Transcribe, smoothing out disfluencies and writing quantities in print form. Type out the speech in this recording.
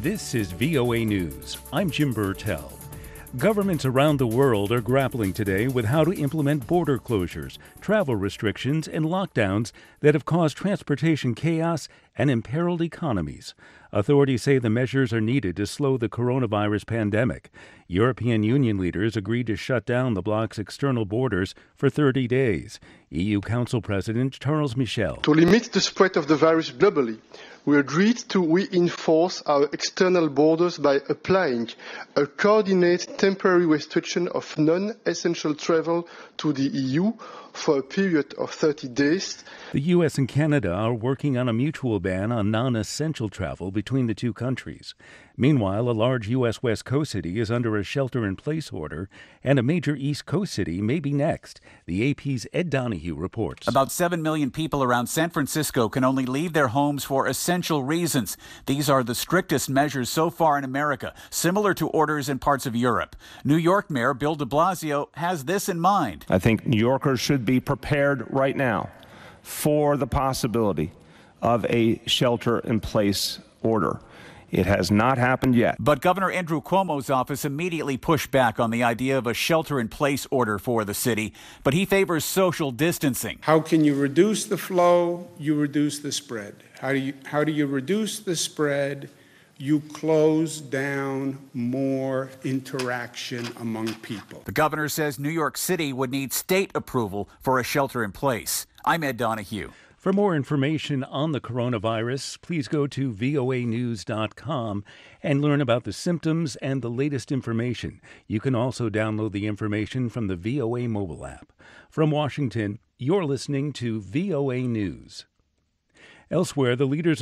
This is VOA News. I'm Jim Burtell. Governments around the world are grappling today with how to implement border closures, travel restrictions, and lockdowns that have caused transportation chaos and imperiled economies. Authorities say the measures are needed to slow the coronavirus pandemic. European Union leaders agreed to shut down the bloc's external borders for 30 days. EU Council President Charles Michel. To limit the spread of the virus globally, we agreed to reinforce our external borders by applying a coordinated temporary restriction of non-essential travel to the EU for a period of 30 days. The U.S. and Canada are working on a mutual ban on non-essential travel between the two countries. Meanwhile, a large U.S. West Coast city is under a shelter-in-place order, and a major East Coast city may be next. The AP's Ed Donahue reports. About 7 million people around San Francisco can only leave their homes for essential reasons. These are the strictest measures so far in America, similar to orders in parts of Europe. New York Mayor Bill de Blasio has this in mind. I think New Yorkers should be prepared right now for the possibility of a shelter-in-place order. It has not happened yet. But Governor Andrew Cuomo's office immediately pushed back on the idea of a shelter-in-place order for the city, but he favors social distancing. How can you reduce the flow? You reduce the spread. How do you reduce the spread? You close down more interaction among people. The governor says New York City would need state approval for a shelter-in-place. I'm Ed Donahue. For more information on the coronavirus, please go to voanews.com and learn about the symptoms and the latest information. You can also download the information from the VOA mobile app. From Washington, you're listening to VOA News. Elsewhere, the leaders